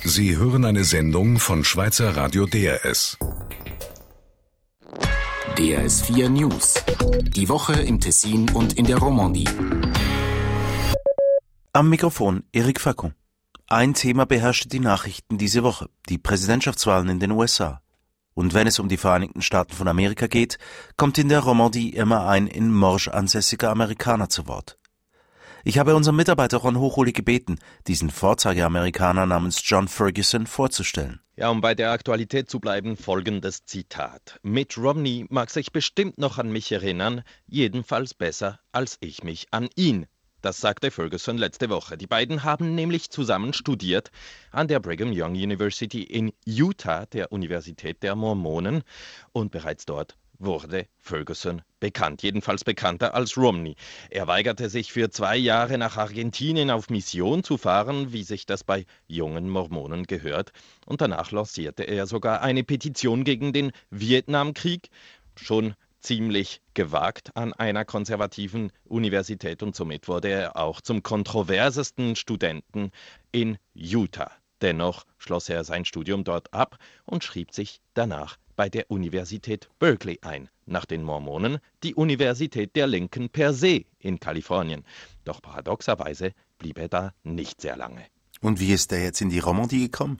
Sie hören eine Sendung von Schweizer Radio DRS. DRS4 News. Die Woche im Tessin und in der Romandie. Am Mikrofon Eric Facon. Ein Thema beherrschte die Nachrichten diese Woche: die Präsidentschaftswahlen in den USA. Und wenn es um die Vereinigten Staaten von Amerika geht, kommt in der Romandie immer ein in Morges ansässiger Amerikaner zu Wort. Ich habe unseren Mitarbeiter Ron Hochuli gebeten, diesen Vorzeigeamerikaner namens John Ferguson vorzustellen. Ja, um bei der Aktualität zu bleiben, folgendes Zitat. Mitt Romney mag sich bestimmt noch an mich erinnern, jedenfalls besser als ich mich an ihn. Das sagte Ferguson letzte Woche. Die beiden haben nämlich zusammen studiert an der Brigham Young University in Utah, der Universität der Mormonen. Und bereits dort wurde Ferguson bekannt, jedenfalls bekannter als Romney. Er weigerte sich für 2 Jahre nach Argentinien auf Mission zu fahren, wie sich das bei jungen Mormonen gehört. Und danach lancierte er sogar eine Petition gegen den Vietnamkrieg, schon ziemlich gewagt an einer konservativen Universität, und somit wurde er auch zum kontroversesten Studenten in Utah. Dennoch schloss er sein Studium dort ab und schrieb sich danach bei der Universität Berkeley ein, nach den Mormonen die Universität der Linken per se in Kalifornien. Doch paradoxerweise blieb er da nicht sehr lange. Und wie ist er jetzt in die Romandie gekommen?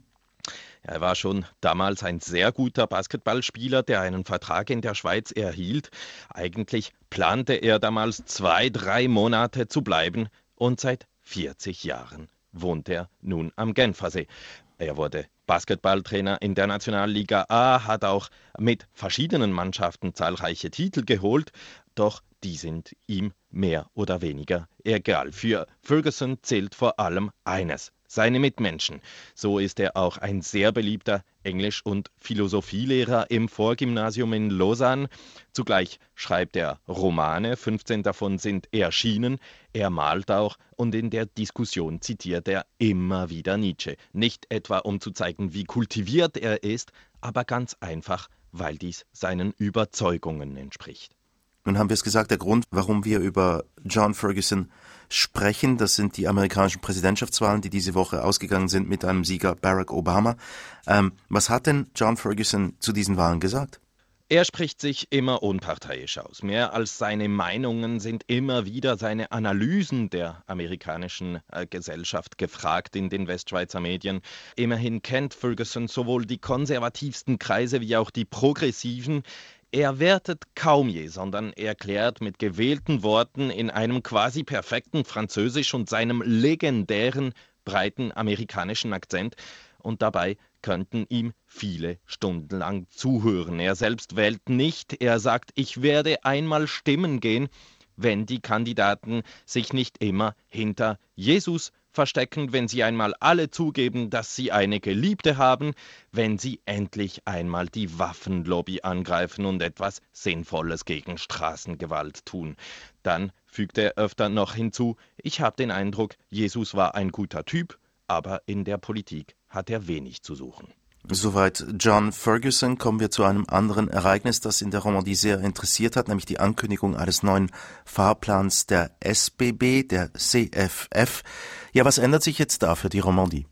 Er war schon damals ein sehr guter Basketballspieler, der einen Vertrag in der Schweiz erhielt. Eigentlich plante er damals 2-3 Monate zu bleiben, und seit 40 Jahren wohnt er nun am Genfersee. Er wurde Basketballtrainer in der Nationalliga A, hat auch mit verschiedenen Mannschaften zahlreiche Titel geholt, doch die sind ihm mehr oder weniger egal. Für Ferguson zählt vor allem eines: seine Mitmenschen. So ist er auch ein sehr beliebter Englisch- und Philosophielehrer im Vorgymnasium in Lausanne. Zugleich schreibt er Romane, 15 davon sind erschienen. Er malt auch, und in der Diskussion zitiert er immer wieder Nietzsche. Nicht etwa, um zu zeigen, wie kultiviert er ist, aber ganz einfach, weil dies seinen Überzeugungen entspricht. Nun haben wir es gesagt, der Grund, warum wir über John Ferguson sprechen, das sind die amerikanischen Präsidentschaftswahlen, die diese Woche ausgegangen sind mit einem Sieger Barack Obama. Was hat denn John Ferguson zu diesen Wahlen gesagt? Er spricht sich immer unparteiisch aus. Mehr als seine Meinungen sind immer wieder seine Analysen der amerikanischen Gesellschaft gefragt in den Westschweizer Medien. Immerhin kennt Ferguson sowohl die konservativsten Kreise wie auch die progressiven. Er wertet kaum je, sondern erklärt mit gewählten Worten in einem quasi perfekten Französisch und seinem legendären, breiten amerikanischen Akzent. Und dabei könnten ihm viele Stunden lang zuhören. Er selbst wählt nicht. Er sagt, ich werde einmal stimmen gehen, wenn die Kandidaten sich nicht immer hinter Jesus verstecken, wenn sie einmal alle zugeben, dass sie eine Geliebte haben, wenn sie endlich einmal die Waffenlobby angreifen und etwas Sinnvolles gegen Straßengewalt tun. Dann fügt er öfter noch hinzu, ich habe den Eindruck, Jesus war ein guter Typ, aber in der Politik hat er wenig zu suchen. Soweit John Ferguson. Kommen wir zu einem anderen Ereignis, das in der Romandie sehr interessiert hat, nämlich die Ankündigung eines neuen Fahrplans der SBB, der CFF. Ja, was ändert sich jetzt da für die Romandie?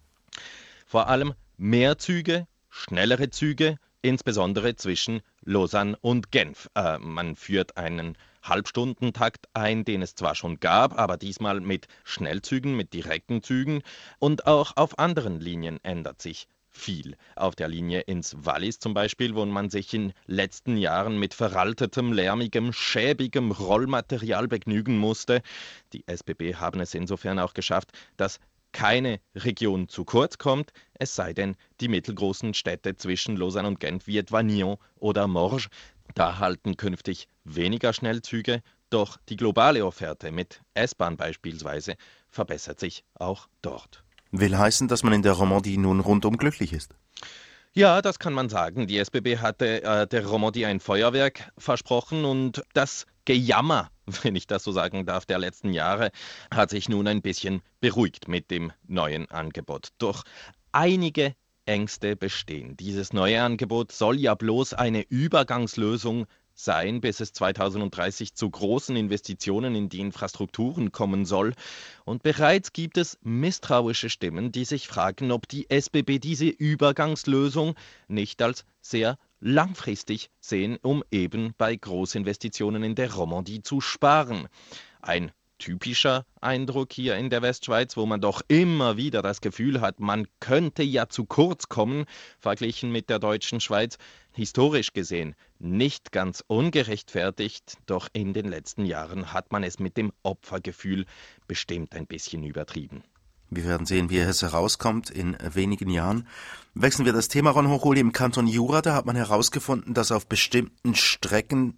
Vor allem mehr Züge, schnellere Züge, insbesondere zwischen Lausanne und Genf. Man führt einen Halbstundentakt ein, den es zwar schon gab, aber diesmal mit Schnellzügen, mit direkten Zügen. Und auch auf anderen Linien ändert sich viel. Auf der Linie ins Wallis zum Beispiel, wo man sich in letzten Jahren mit veraltetem, lärmigem, schäbigem Rollmaterial begnügen musste. Die SBB haben es insofern auch geschafft, dass keine Region zu kurz kommt, es sei denn die mittelgroßen Städte zwischen Lausanne und Genf wie etwa Nyon oder Morges. Da halten künftig weniger Schnellzüge, doch die globale Offerte mit S-Bahn beispielsweise verbessert sich auch dort. Will heißen, dass man in der Romandie nun rundum glücklich ist? Ja, das kann man sagen. Die SBB hatte der Romandie ein Feuerwerk versprochen, und das Gejammer, wenn ich das so sagen darf, der letzten Jahre hat sich nun ein bisschen beruhigt mit dem neuen Angebot. Doch einige Ängste bestehen. Dieses neue Angebot soll ja bloß eine Übergangslösung sein, bis es 2030 zu großen Investitionen in die Infrastrukturen kommen soll. Und bereits gibt es misstrauische Stimmen, die sich fragen, ob die SBB diese Übergangslösung nicht als sehr langfristig sehen, um eben bei Großinvestitionen in der Romandie zu sparen. Ein typischer Eindruck hier in der Westschweiz, wo man doch immer wieder das Gefühl hat, man könnte ja zu kurz kommen, verglichen mit der deutschen Schweiz. Historisch gesehen nicht ganz ungerechtfertigt, doch in den letzten Jahren hat man es mit dem Opfergefühl bestimmt ein bisschen übertrieben. Wir werden sehen, wie es herauskommt in wenigen Jahren. Wechseln wir das Thema, Ron Hochuli. Im Kanton Jura, da hat man herausgefunden, dass auf bestimmten Strecken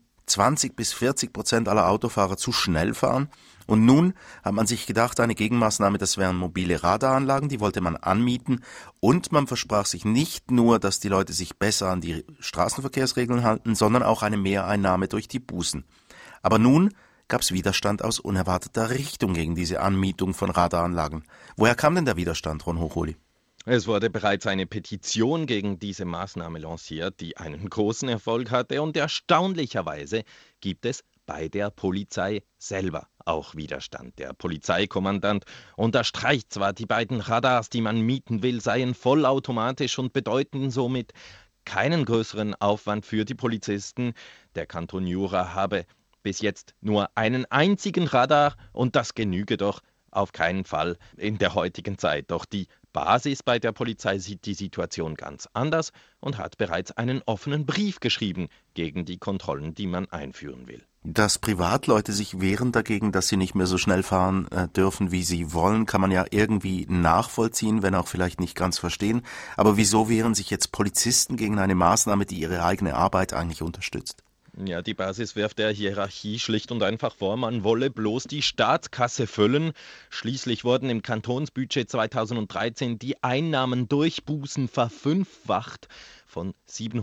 20-40% aller Autofahrer zu schnell fahren. Und nun hat man sich gedacht, eine Gegenmaßnahme, das wären mobile Radaranlagen, die wollte man anmieten. Und man versprach sich nicht nur, dass die Leute sich besser an die Straßenverkehrsregeln halten, sondern auch eine Mehreinnahme durch die Bußen. Aber nun gab es Widerstand aus unerwarteter Richtung gegen diese Anmietung von Radaranlagen. Woher kam denn der Widerstand, Ron Hochuli? Es wurde bereits eine Petition gegen diese Maßnahme lanciert, die einen großen Erfolg hatte, und erstaunlicherweise gibt es bei der Polizei selber auch Widerstand. Der Polizeikommandant unterstreicht zwar, die beiden Radars, die man mieten will, seien vollautomatisch und bedeuten somit keinen größeren Aufwand für die Polizisten. Der Kanton Jura habe bis jetzt nur einen einzigen Radar und das genüge doch auf keinen Fall in der heutigen Zeit. Doch die Basis bei der Polizei sieht die Situation ganz anders und hat bereits einen offenen Brief geschrieben gegen die Kontrollen, die man einführen will. Dass Privatleute sich wehren dagegen, dass sie nicht mehr so schnell fahren dürfen, wie sie wollen, kann man ja irgendwie nachvollziehen, wenn auch vielleicht nicht ganz verstehen. Aber wieso wehren sich jetzt Polizisten gegen eine Maßnahme, die ihre eigene Arbeit eigentlich unterstützt? Ja, die Basis wirft der Hierarchie schlicht und einfach vor, man wolle bloß die Staatskasse füllen. Schließlich wurden im Kantonsbudget 2013 die Einnahmen durch Bußen verfünffacht, von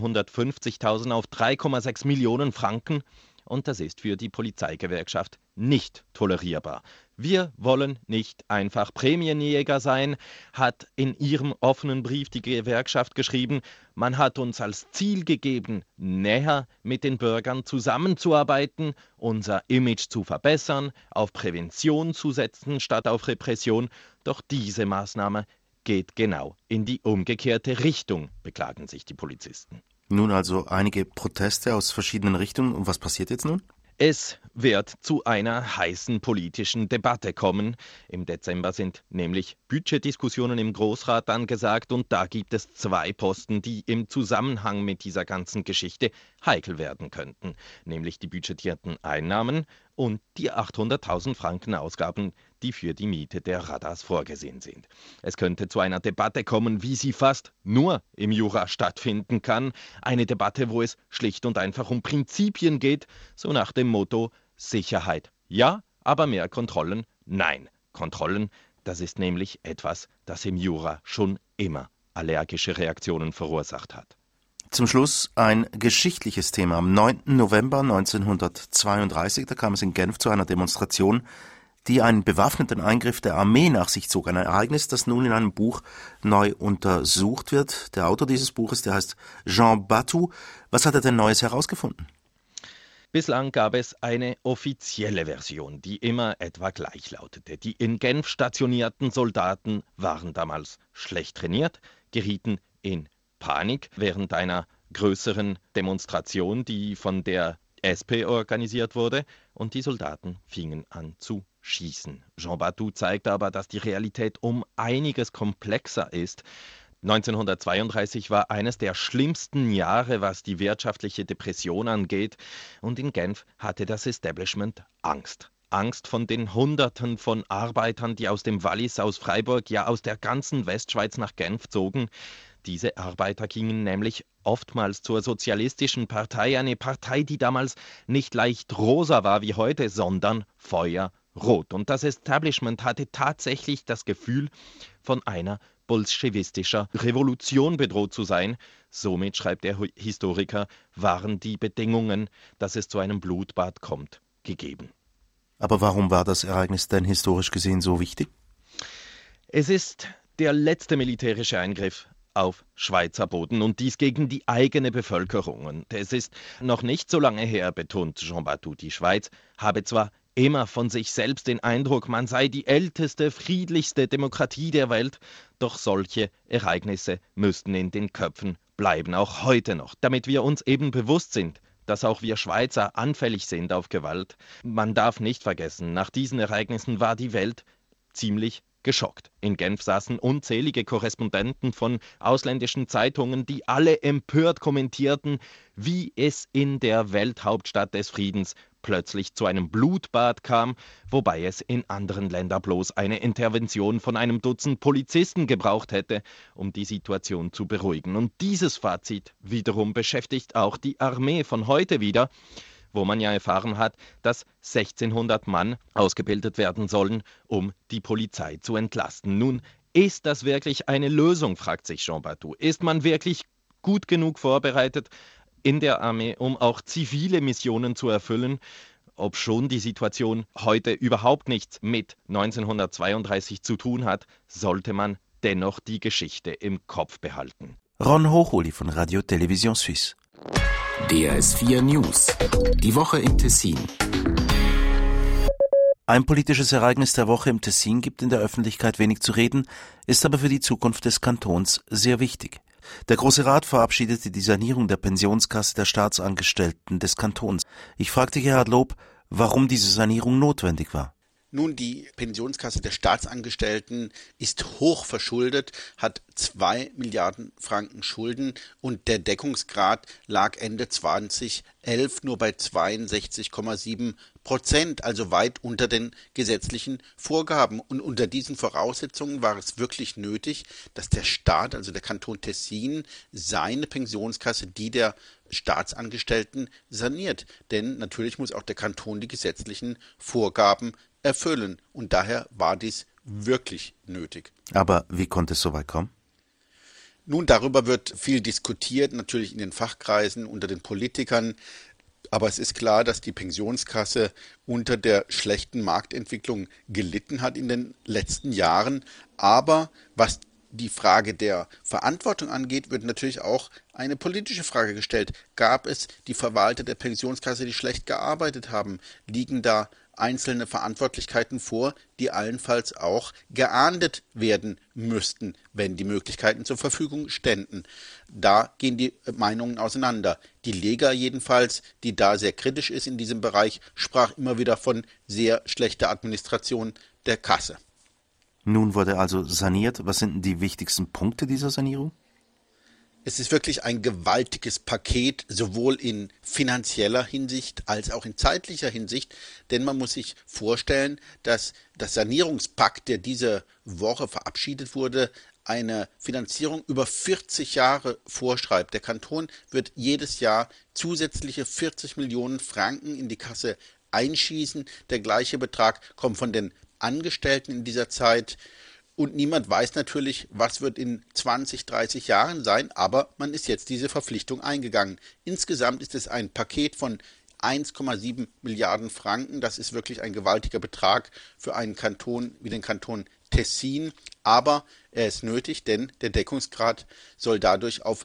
750.000 auf 3,6 Millionen Franken. Und das ist für die Polizeigewerkschaft nicht tolerierbar. Wir wollen nicht einfach Prämienjäger sein, hat in ihrem offenen Brief die Gewerkschaft geschrieben. Man hat uns als Ziel gegeben, näher mit den Bürgern zusammenzuarbeiten, unser Image zu verbessern, auf Prävention zu setzen statt auf Repression. Doch diese Maßnahme geht genau in die umgekehrte Richtung, beklagen sich die Polizisten. Nun also einige Proteste aus verschiedenen Richtungen. Und was passiert jetzt nun? Es wird zu einer heißen politischen Debatte kommen. Im Dezember sind nämlich Budgetdiskussionen im Grossrat angesagt und da gibt es 2 Posten, die im Zusammenhang mit dieser ganzen Geschichte heikel werden könnten. Nämlich die budgetierten Einnahmen und die 800.000 Franken Ausgaben, die für die Miete der Radars vorgesehen sind. Es könnte zu einer Debatte kommen, wie sie fast nur im Jura stattfinden kann. Eine Debatte, wo es schlicht und einfach um Prinzipien geht, so nach dem Motto Sicherheit ja, aber mehr Kontrollen nein. Kontrollen, das ist nämlich etwas, das im Jura schon immer allergische Reaktionen verursacht hat. Zum Schluss ein geschichtliches Thema. Am 9. November 1932, da kam es in Genf zu einer Demonstration, die einen bewaffneten Eingriff der Armee nach sich zog. Ein Ereignis, das nun in einem Buch neu untersucht wird. Der Autor dieses Buches, der heißt Jean Batou. Was hat er denn Neues herausgefunden? Bislang gab es eine offizielle Version, die immer etwa gleich lautete. Die in Genf stationierten Soldaten waren damals schlecht trainiert, gerieten in Panik während einer größeren Demonstration, die von der SP organisiert wurde, und die Soldaten fingen an zu schießen. Jean Batou zeigt aber, dass die Realität um einiges komplexer ist. 1932 war eines der schlimmsten Jahre, was die wirtschaftliche Depression angeht, und in Genf hatte das Establishment Angst. Angst von den Hunderten von Arbeitern, die aus dem Wallis, aus Freiburg, ja aus der ganzen Westschweiz nach Genf zogen. Diese Arbeiter gingen nämlich oftmals zur Sozialistischen Partei, eine Partei, die damals nicht leicht rosa war wie heute, sondern feuerrot. Und das Establishment hatte tatsächlich das Gefühl, von einer bolschewistischer Revolution bedroht zu sein. Somit, schreibt der Historiker, waren die Bedingungen, dass es zu einem Blutbad kommt, gegeben. Aber warum war das Ereignis denn historisch gesehen so wichtig? Es ist der letzte militärische Eingriff auf Schweizer Boden und dies gegen die eigene Bevölkerung. Und es ist noch nicht so lange her, betont Jean Barthou, die Schweiz habe zwar immer von sich selbst den Eindruck, man sei die älteste, friedlichste Demokratie der Welt, doch solche Ereignisse müssten in den Köpfen bleiben, auch heute noch, damit wir uns eben bewusst sind, dass auch wir Schweizer anfällig sind auf Gewalt. Man darf nicht vergessen, nach diesen Ereignissen war die Welt ziemlich geschockt. In Genf saßen unzählige Korrespondenten von ausländischen Zeitungen, die alle empört kommentierten, wie es in der Welthauptstadt des Friedens plötzlich zu einem Blutbad kam, wobei es in anderen Ländern bloß eine Intervention von einem Dutzend Polizisten gebraucht hätte, um die Situation zu beruhigen. Und dieses Fazit wiederum beschäftigt auch die Armee von heute wieder, wo man ja erfahren hat, dass 1600 Mann ausgebildet werden sollen, um die Polizei zu entlasten. Nun, ist das wirklich eine Lösung, fragt sich Jean Barthou. Ist man wirklich gut genug vorbereitet in der Armee, um auch zivile Missionen zu erfüllen, obschon die Situation heute überhaupt nichts mit 1932 zu tun hat, sollte man dennoch die Geschichte im Kopf behalten. Ron Hochuli von Radio Télévision Suisse. DRS4 News. Die Woche im Tessin. Ein politisches Ereignis der Woche im Tessin gibt in der Öffentlichkeit wenig zu reden, ist aber für die Zukunft des Kantons sehr wichtig. Der Große Rat verabschiedete die Sanierung der Pensionskasse der Staatsangestellten des Kantons. Ich fragte Gerhard Lob, warum diese Sanierung notwendig war. Nun, die Pensionskasse der Staatsangestellten ist hoch verschuldet, hat 2 Milliarden Franken Schulden und der Deckungsgrad lag Ende 2011 nur bei 62,7%, also weit unter den gesetzlichen Vorgaben. Und unter diesen Voraussetzungen war es wirklich nötig, dass der Staat, also der Kanton Tessin, seine Pensionskasse, die der Staatsangestellten, saniert. Denn natürlich muss auch der Kanton die gesetzlichen Vorgaben erfüllen. Und daher war dies wirklich nötig. Aber wie konnte es so weit kommen? Nun, darüber wird viel diskutiert, natürlich in den Fachkreisen, unter den Politikern. Aber es ist klar, dass die Pensionskasse unter der schlechten Marktentwicklung gelitten hat in den letzten Jahren. Aber was die Frage der Verantwortung angeht, wird natürlich auch eine politische Frage gestellt. Gab es die Verwalter der Pensionskasse, die schlecht gearbeitet haben? Liegen da einzelne Verantwortlichkeiten vor, die allenfalls auch geahndet werden müssten, wenn die Möglichkeiten zur Verfügung ständen? Da gehen die Meinungen auseinander. Die Lega jedenfalls, die da sehr kritisch ist in diesem Bereich, sprach immer wieder von sehr schlechter Administration der Kasse. Nun wurde also saniert. Was sind denn die wichtigsten Punkte dieser Sanierung? Es ist wirklich ein gewaltiges Paket, sowohl in finanzieller Hinsicht als auch in zeitlicher Hinsicht, denn man muss sich vorstellen, dass das Sanierungspakt, der diese Woche verabschiedet wurde, eine Finanzierung über 40 Jahre vorschreibt. Der Kanton wird jedes Jahr zusätzliche 40 Millionen Franken in die Kasse einschießen. Der gleiche Betrag kommt von den Angestellten in dieser Zeit. Und niemand weiß natürlich, was wird in 20, 30 Jahren sein, aber man ist jetzt diese Verpflichtung eingegangen. Insgesamt ist es ein Paket von 1,7 Milliarden Franken. Das ist wirklich ein gewaltiger Betrag für einen Kanton wie den Kanton Tessin. Aber er ist nötig, denn der Deckungsgrad soll dadurch auf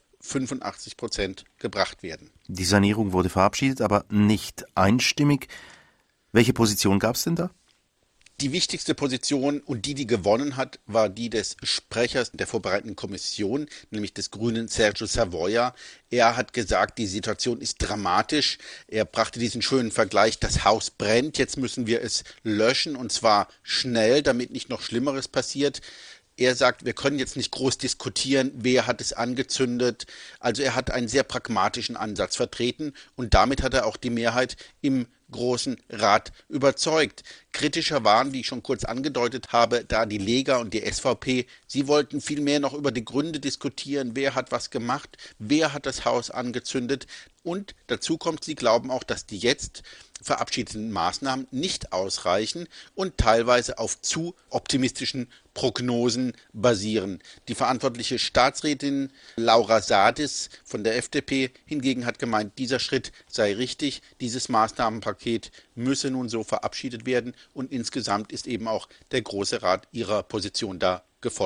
85% gebracht werden. Die Sanierung wurde verabschiedet, aber nicht einstimmig. Welche Position gab es denn da? Die wichtigste Position und die gewonnen hat, war die des Sprechers der vorbereitenden Kommission, nämlich des Grünen Sergio Savoia. Er hat gesagt, die Situation ist dramatisch. Er brachte diesen schönen Vergleich, das Haus brennt, jetzt müssen wir es löschen und zwar schnell, damit nicht noch Schlimmeres passiert. Er sagt, wir können jetzt nicht groß diskutieren, wer hat es angezündet. Also er hat einen sehr pragmatischen Ansatz vertreten und damit hat er auch die Mehrheit im Großen Rat überzeugt. Kritischer waren, wie ich schon kurz angedeutet habe, da die Lega und die SVP. Sie wollten vielmehr noch über die Gründe diskutieren, wer hat was gemacht, wer hat das Haus angezündet. Und dazu kommt, sie glauben auch, dass die jetzt verabschiedeten Maßnahmen nicht ausreichen und teilweise auf zu optimistischen Prognosen basieren. Die verantwortliche Staatsrätin Laura Sadis von der FDP hingegen hat gemeint, dieser Schritt sei richtig, dieses Maßnahmenpaket müsse nun so verabschiedet werden und insgesamt ist eben auch der Große Rat ihrer Position da gefolgt.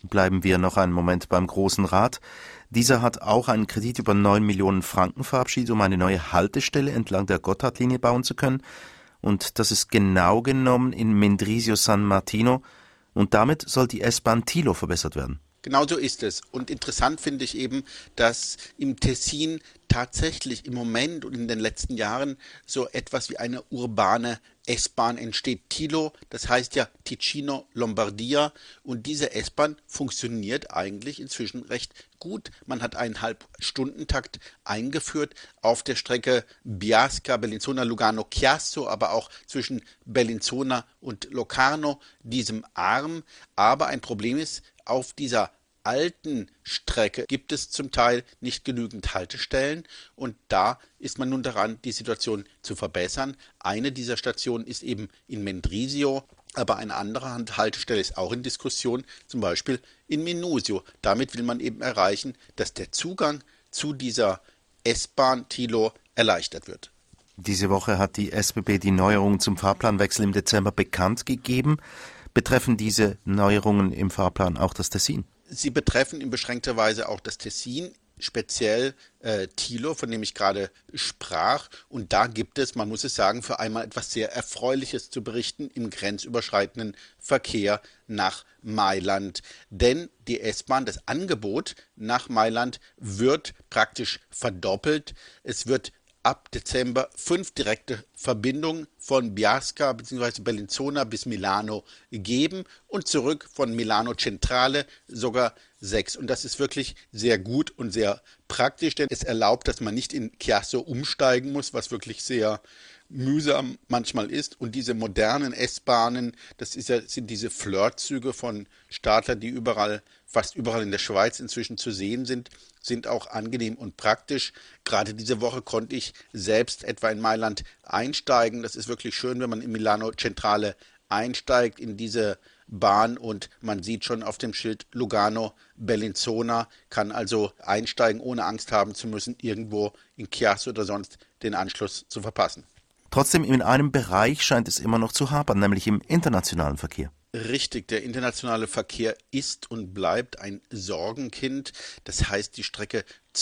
Bleiben wir noch einen Moment beim Großen Rat. Dieser hat auch einen Kredit über 9 Millionen Franken verabschiedet, um eine neue Haltestelle entlang der Gotthardlinie bauen zu können. Und das ist genau genommen in Mendrisio San Martino. Und damit soll die S-Bahn Thilo verbessert werden. Genau so ist es. Und interessant finde ich eben, dass im Tessin tatsächlich im Moment und in den letzten Jahren so etwas wie eine urbane S-Bahn entsteht. Thilo, das heißt ja Ticino Lombardia, und diese S-Bahn funktioniert eigentlich inzwischen recht gut. Man hat einen Halbstundentakt eingeführt auf der Strecke Biasca, Bellinzona, Lugano, Chiasso, aber auch zwischen Bellinzona und Locarno, diesem Arm. Aber ein Problem ist, auf dieser alten Strecke gibt es zum Teil nicht genügend Haltestellen, und da ist man nun daran, die Situation zu verbessern. Eine dieser Stationen ist eben in Mendrisio, aber eine andere Haltestelle ist auch in Diskussion, zum Beispiel in Minusio. Damit will man eben erreichen, dass der Zugang zu dieser S-Bahn Thilo erleichtert wird. Diese Woche hat die SBB die Neuerungen zum Fahrplanwechsel im Dezember bekannt gegeben. Betreffen diese Neuerungen im Fahrplan auch das Tessin? Sie betreffen in beschränkter Weise auch das Tessin, speziell Thilo, von dem ich gerade sprach. Und da gibt es, man muss es sagen, für einmal etwas sehr Erfreuliches zu berichten im grenzüberschreitenden Verkehr nach Mailand. Denn die S-Bahn, das Angebot nach Mailand wird praktisch verdoppelt. Es wird ab Dezember 5 direkte Verbindungen von Biasca bzw. Bellinzona bis Milano geben und zurück von Milano Centrale sogar 6. Und das ist wirklich sehr gut und sehr praktisch, denn es erlaubt, dass man nicht in Chiasso umsteigen muss, was wirklich sehr mühsam manchmal ist. Und diese modernen S-Bahnen, sind diese Flirtzüge von Stadler, die fast überall in der Schweiz inzwischen zu sehen sind auch angenehm und praktisch. Gerade diese Woche konnte ich selbst etwa in Mailand einsteigen. Das ist wirklich schön, wenn man in Milano Centrale einsteigt in diese Bahn und man sieht schon auf dem Schild Lugano Bellinzona, kann also einsteigen, ohne Angst haben zu müssen, irgendwo in Chiasso oder sonst den Anschluss zu verpassen. Trotzdem, in einem Bereich scheint es immer noch zu hapern, nämlich im internationalen Verkehr. Richtig, der internationale Verkehr ist und bleibt ein Sorgenkind. Das heißt, die Strecke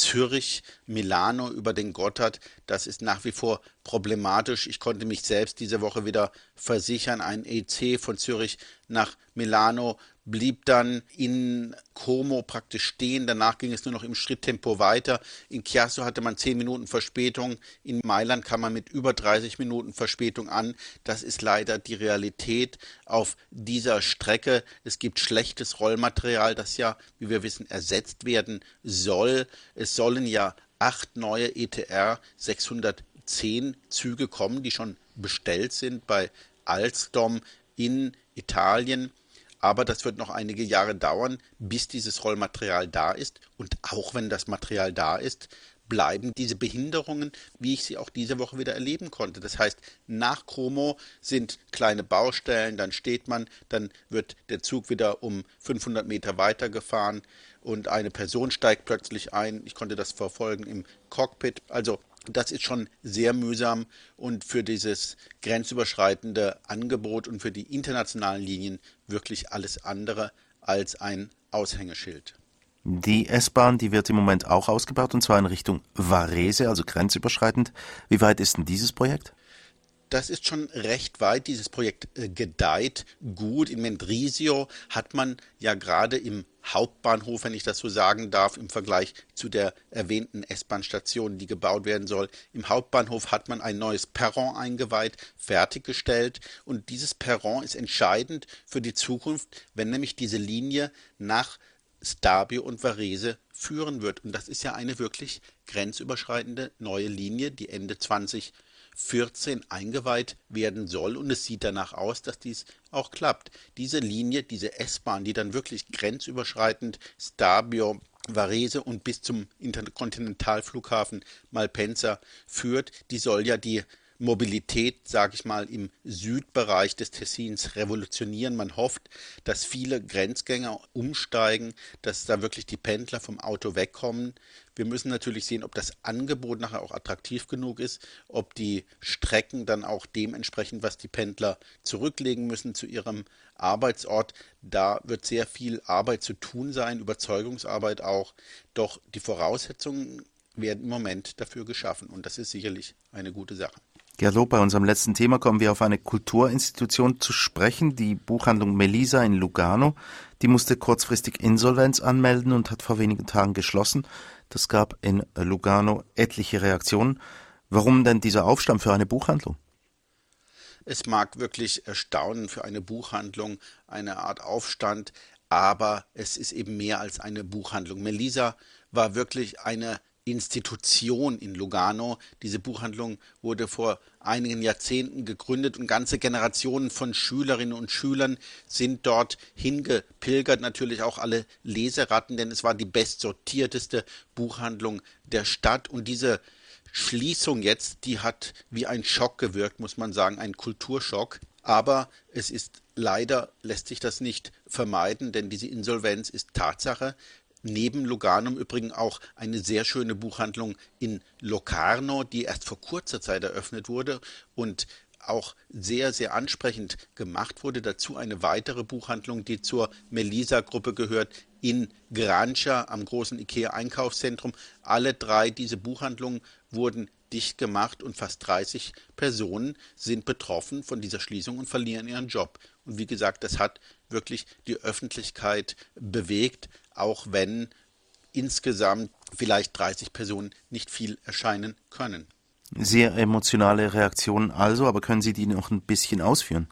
Zürich-Milano über den Gotthard, das ist nach wie vor problematisch. Ich konnte mich selbst diese Woche wieder versichern. Ein EC von Zürich nach Milano blieb dann in Como praktisch stehen. Danach ging es nur noch im Schritttempo weiter. In Chiasso hatte man 10 Minuten Verspätung. In Mailand kam man mit über 30 Minuten Verspätung an. Das ist leider die Realität auf dieser Strecke. Es gibt schlechtes Rollmaterial, das ja, wie wir wissen, ersetzt werden soll. Es sollen ja 8 neue ETR 610 Züge kommen, die schon bestellt sind bei Alstom in Italien. Aber das wird noch einige Jahre dauern, bis dieses Rollmaterial da ist. Und auch wenn das Material da ist, bleiben diese Behinderungen, wie ich sie auch diese Woche wieder erleben konnte. Das heißt, nach Como sind kleine Baustellen, dann steht man, dann wird der Zug wieder um 500 Meter weitergefahren und eine Person steigt plötzlich ein. Ich konnte das verfolgen im Cockpit. Also das ist schon sehr mühsam und für dieses grenzüberschreitende Angebot und für die internationalen Linien wirklich alles andere als ein Aushängeschild. Die S-Bahn, die wird im Moment auch ausgebaut, und zwar in Richtung Varese, also grenzüberschreitend. Wie weit ist denn dieses Projekt? Das ist schon recht weit. Dieses Projekt gedeiht gut. In Mendrisio hat man ja gerade im Hauptbahnhof, wenn ich das so sagen darf, im Vergleich zu der erwähnten S-Bahn-Station, die gebaut werden soll. Im Hauptbahnhof hat man ein neues Perron eingeweiht, fertiggestellt. Und dieses Perron ist entscheidend für die Zukunft, wenn nämlich diese Linie nach Stabio und Varese führen wird. Und das ist ja eine wirklich grenzüberschreitende neue Linie, die Ende 2014 eingeweiht werden soll. Und es sieht danach aus, dass dies auch klappt. Diese Linie, diese S-Bahn, die dann wirklich grenzüberschreitend Stabio, Varese und bis zum Interkontinentalflughafen Malpensa führt, die soll ja die Mobilität, sage ich mal, im Südbereich des Tessins revolutionieren. Man hofft, dass viele Grenzgänger umsteigen, dass da wirklich die Pendler vom Auto wegkommen. Wir müssen natürlich sehen, ob das Angebot nachher auch attraktiv genug ist, ob die Strecken dann auch dementsprechend, was die Pendler zurücklegen müssen zu ihrem Arbeitsort. Da wird sehr viel Arbeit zu tun sein, Überzeugungsarbeit auch. Doch die Voraussetzungen werden im Moment dafür geschaffen und das ist sicherlich eine gute Sache. Gerhard Lob, bei unserem letzten Thema kommen wir auf eine Kulturinstitution zu sprechen, die Buchhandlung Melisa in Lugano. Die musste kurzfristig Insolvenz anmelden und hat vor wenigen Tagen geschlossen. Das gab in Lugano etliche Reaktionen. Warum denn dieser Aufstand für eine Buchhandlung? Es mag wirklich erstaunen für eine Buchhandlung, eine Art Aufstand, aber es ist eben mehr als eine Buchhandlung. Melisa war wirklich eine Institution in Lugano. Diese Buchhandlung wurde vor einigen Jahrzehnten gegründet und ganze Generationen von Schülerinnen und Schülern sind dort hingepilgert, natürlich auch alle Leseratten, denn es war die bestsortierteste Buchhandlung der Stadt und diese Schließung jetzt, die hat wie ein Schock gewirkt, muss man sagen, ein Kulturschock. Aber es ist leider, lässt sich das nicht vermeiden, denn diese Insolvenz ist Tatsache. Neben Lugano im Übrigen auch eine sehr schöne Buchhandlung in Locarno, die erst vor kurzer Zeit eröffnet wurde und auch sehr, sehr ansprechend gemacht wurde. Dazu eine weitere Buchhandlung, die zur Melisa-Gruppe gehört, in Grancia am großen IKEA-Einkaufszentrum. Alle drei diese Buchhandlungen wurden dicht gemacht und fast 30 Personen sind betroffen von dieser Schließung und verlieren ihren Job. Und wie gesagt, das hat wirklich die Öffentlichkeit bewegt, auch wenn insgesamt vielleicht 30 Personen nicht viel erscheinen können. Sehr emotionale Reaktionen also, aber können Sie die noch ein bisschen ausführen?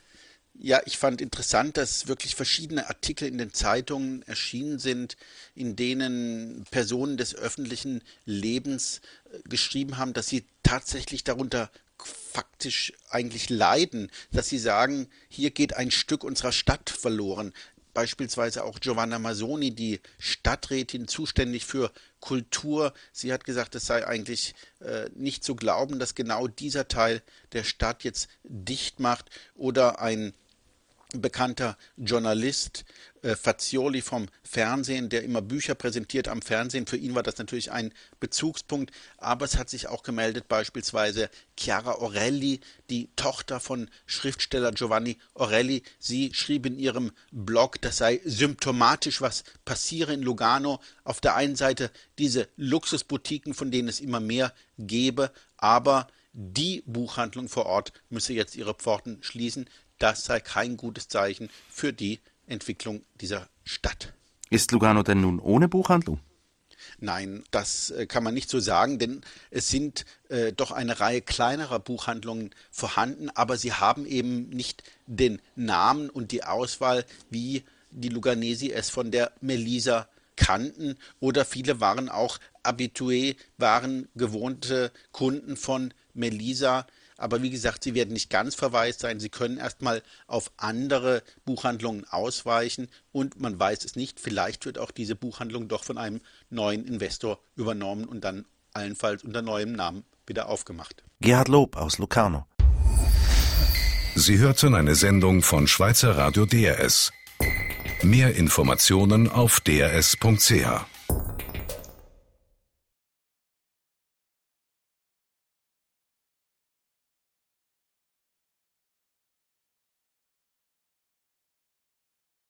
Ja, ich fand interessant, dass wirklich verschiedene Artikel in den Zeitungen erschienen sind, in denen Personen des öffentlichen Lebens geschrieben haben, dass sie tatsächlich darunter faktisch eigentlich leiden, dass sie sagen, hier geht ein Stück unserer Stadt verloren. Beispielsweise auch Giovanna Masoni, die Stadträtin zuständig für Kultur. Sie hat gesagt, es sei eigentlich nicht zu glauben, dass genau dieser Teil der Stadt jetzt dicht macht. Oder ein bekannter Journalist, Fazioli vom Fernsehen, der immer Bücher präsentiert am Fernsehen. Für ihn war das natürlich ein Bezugspunkt, aber es hat sich auch gemeldet beispielsweise Chiara Orelli, die Tochter von Schriftsteller Giovanni Orelli. Sie schrieb in ihrem Blog, das sei symptomatisch, was passiere in Lugano. Auf der einen Seite diese Luxusboutiquen, von denen es immer mehr gäbe, aber die Buchhandlung vor Ort müsse jetzt ihre Pforten schließen. Das sei kein gutes Zeichen für die Entwicklung dieser Stadt. Ist Lugano denn nun ohne Buchhandlung? Nein, das kann man nicht so sagen, denn es sind doch eine Reihe kleinerer Buchhandlungen vorhanden, aber sie haben eben nicht den Namen und die Auswahl, wie die Luganesi es von der Melisa kannten, oder viele waren auch Habitué, waren gewohnte Kunden von Melisa. Aber wie gesagt, sie werden nicht ganz verwaist sein. Sie können erstmal auf andere Buchhandlungen ausweichen und man weiß es nicht. Vielleicht wird auch diese Buchhandlung doch von einem neuen Investor übernommen und dann allenfalls unter neuem Namen wieder aufgemacht. Gerhard Lob aus Locarno. Sie hörten eine Sendung von Schweizer Radio DRS. Mehr Informationen auf drs.ch.